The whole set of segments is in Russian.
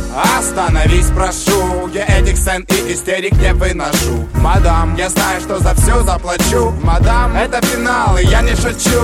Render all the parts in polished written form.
Остановись, прошу, я этих сцен и истерик не выношу. Мадам, я знаю, что за все заплачу. Мадам, это финал, и я не шучу.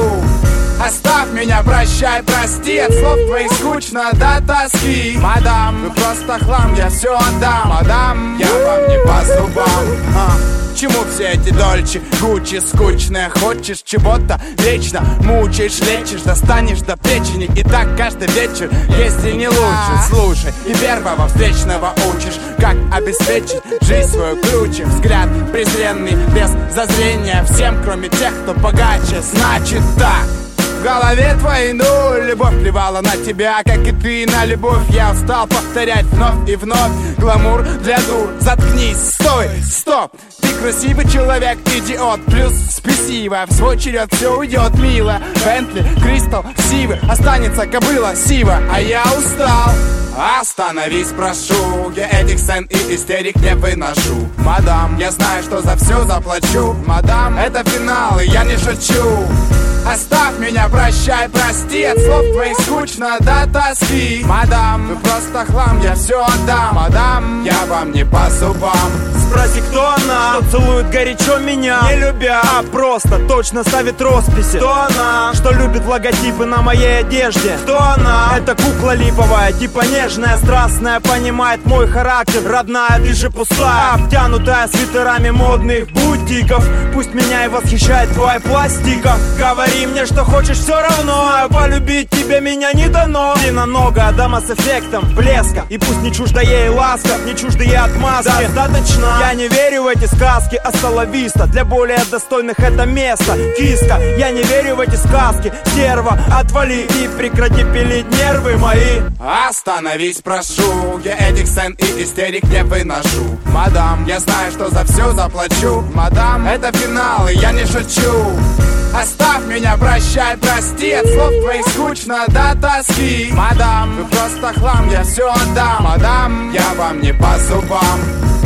Оставь меня, прощай, прости. От слов твоих скучно до тоски. Мадам, вы просто хлам, я все отдам. Мадам, я вам не по зубам. Чему все эти дольче, гуччи скучные? Хочешь чего-то вечно, мучаешь, лечишь, достанешь до печени. И так каждый вечер, если не лучше. Слушай, и первого встречного учишь, как обеспечить жизнь свою круче. Взгляд презренный, без зазрения всем, кроме тех, кто богаче. Значит так. В голове твоей нуль, любовь плевала на тебя, как и ты на любовь. Я устал повторять вновь и вновь. Гламур для дур, заткнись, стой, стоп. Ты красивый человек, идиот, плюс спесиво. В свой черед все уйдет мило. Бентли, Кристал, Сивы, останется кобыла Сива, а я устал. Остановись, прошу, я этих сцен и истерик не выношу. Мадам, я знаю, что за все заплачу. Мадам, это финал, и я не шучу. Оставь меня, прощай, прости. От слов твоих скучно до тоски. Мадам, вы просто хлам, я все отдам. Мадам, я вам не по зубам. Спроси, кто она, что целует горячо меня, не любя, а просто точно ставит росписи. Кто она, что любит логотипы на моей одежде? Кто она? Это кукла липовая, типа нежная, страстная, понимает мой характер. Родная, ты же пустая, обтянутая свитерами модных бутиков. Пусть меня и восхищает твоя пластика. Говори мне, что хочешь, все равно, а полюбить тебе меня не дано. Длинноногая дама с эффектом блеска, и пусть не чужда ей ласка, не чужда ей отмазки. Достаточно. Я не верю в эти сказки, асталависта. Для более достойных это место, киска. Я не верю в эти сказки, стерва. Отвали и прекрати пилить нервы мои. Остановись, прошу, я этих сцен и истерик не выношу. Мадам, я знаю, что за все заплачу. Мадам, это финал, и я не шучу. Оставь меня, прощай, прости. От слов твоих скучно до тоски. Мадам, вы просто хлам, я все отдам. Мадам, я вам не по зубам.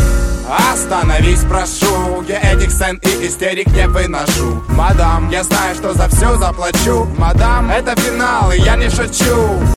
Остановись, прошу, я этих сцен и истерик не выношу. Мадам, я знаю, что за все заплачу. Мадам, это финал, и я не шучу.